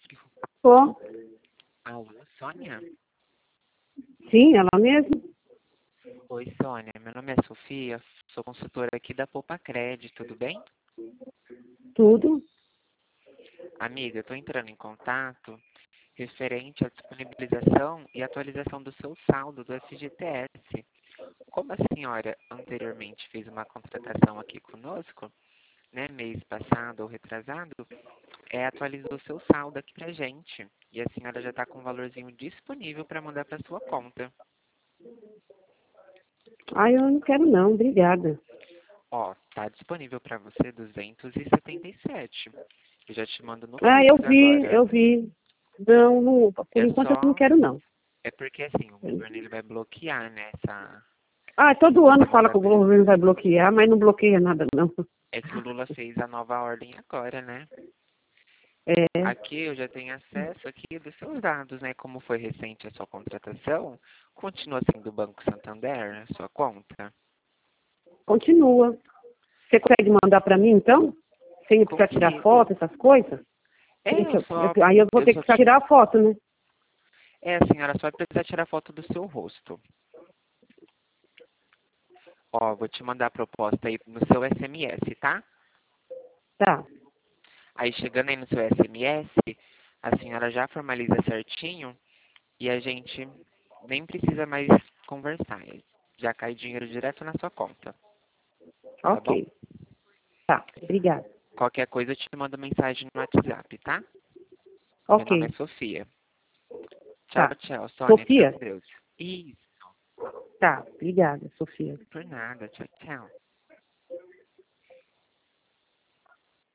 Tô. Alô, Sônia? Sim, ela mesma. Oi, Sônia. Meu nome é Sofia, sou consultora aqui da Poupa Crédito, tudo bem? Tudo. Amiga, eu estou entrando em contato referente à disponibilização e atualização do seu saldo do FGTS. Como a senhora anteriormente fez uma contratação aqui conosco, né, mês passado ou retrasado, atualizou o seu saldo aqui pra gente. E a senhora já está com um valorzinho disponível para mandar para sua conta. Ai, eu não quero não, obrigada. Ó, tá disponível para você 277. Eu já te mando no Ah, Pix agora. eu vi. Não, não, por É enquanto eu não só, quero não. é porque assim, o governo ele vai bloquear, né, Ah, se todo ano você fala mandar que o por isso. governo vai bloquear, mas não bloqueia nada não. É que o Lula fez a nova ordem agora, né? É, Aqui eu já tenho acesso aqui dos seus dados, né? Como foi recente a sua contratação, continua sendo o Banco Santander, a sua conta? continua. Você consegue mandar para mim então? Sem precisar tirar Consigo. foto, essas coisas? Eu só, Aí eu vou eu ter só que tirar a foto, né? a senhora só vai precisar tirar foto do seu rosto. Ó, vou te mandar a proposta aí no seu SMS, tá? Tá, Aí chegando aí no seu SMS, a senhora já formaliza certinho e a gente nem precisa mais conversar. Já cai dinheiro direto na sua conta, tá bom? ok. Tá, obrigada. Qualquer coisa eu te mando mensagem no WhatsApp, tá? Meu nome é Ok, Sofia. Tchau, tá. tchau, Sônia. Fica Sofia? com Deus. Isso, Tá, obrigada, Sofia. por nada. Tchau, tchau.